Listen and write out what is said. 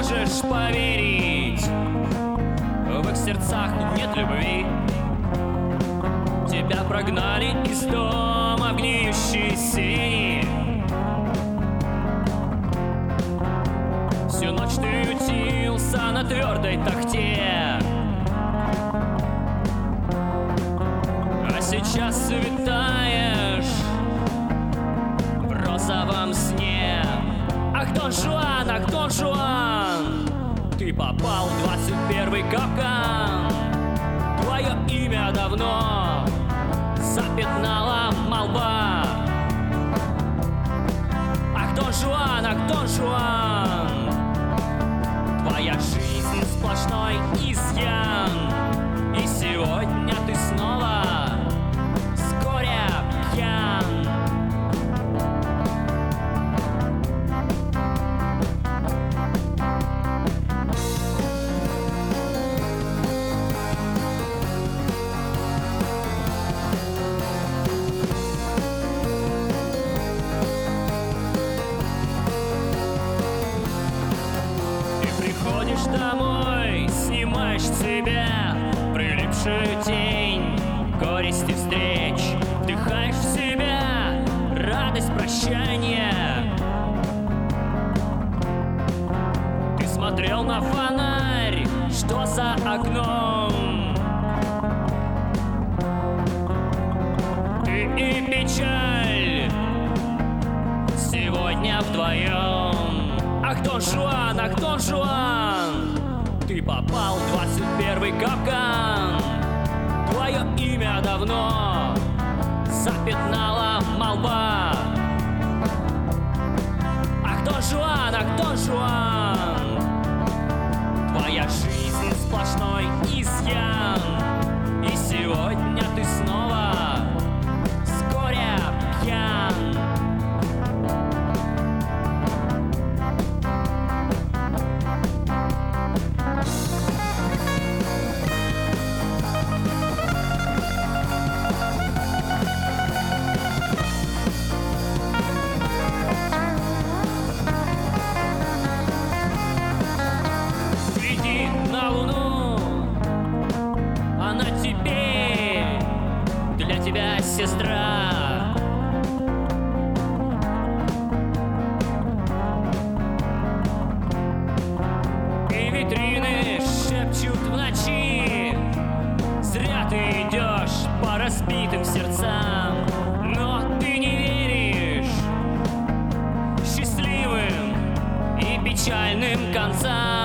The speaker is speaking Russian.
можешь поверить, в их сердцах тут нет любви. Тебя прогнали из дома в гниющей сени. Всю ночь ты ютился на твердой тахте, а сейчас витаешь в розовом сне. Ах, Дон Жуан, ах, Дон Жуан, ты попал в 21-й капкан. Твое имя давно запятнала молва. Ах, Дон Жуан, ах, Дон Жуан, твоя жизнь сплошной изъян. И сегодня ты снова с горя пьян. Приходишь домой, снимаешь с себя прилипшую тень горести встреч, вдыхаешь в себя радость прощания. Ты смотрел на фонарь, что за окном, ты и печаль сегодня вдвоем. Ах, Дон Жуан, ах, Дон Жуан, ты попал в 21-й капкан. Твое имя давно запятнала молва. Ах, Дон Жуан, ах, Дон Жуан, твоя жизнь сплошной изъян. И сегодня ты снова с горя пьян. На луну, она теперь для тебя сестра. И витрины шепчут в ночи: зря ты идешь по разбитым сердцам. Но ты не веришь счастливым и печальным концам.